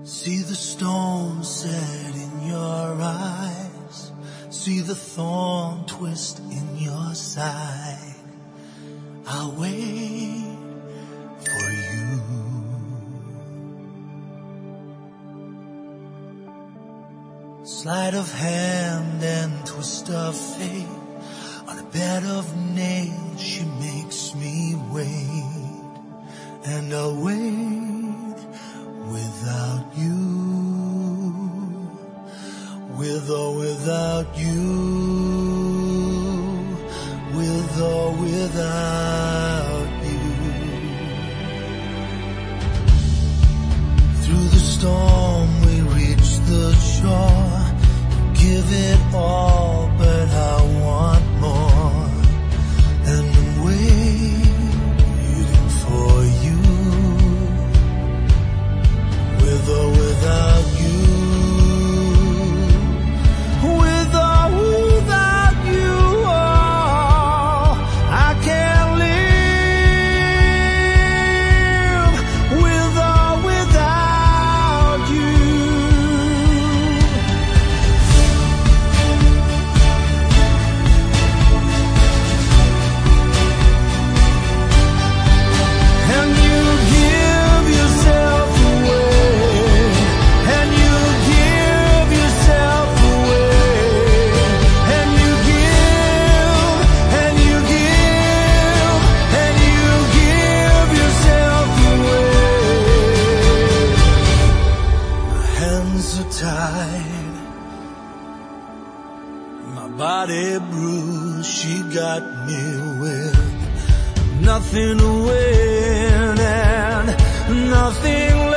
See the storm set in your eyes. See the thorn twist in your side. I'll wait for you. Sleight of hand and twist of fate. On a bed of nails she makes me wait. And I'll wait without you. With or without you. With or without you. Through the storm we reach the shore. Give it all, but I want more. And I'm waiting for you. With or without you. With or without you. Oh, I can't live. With or without you. And you give yourself away. And you give yourself away. And you give, and you give, and you give yourself away. My hands are tied, my body bruised. She got me with nothing to win and nothing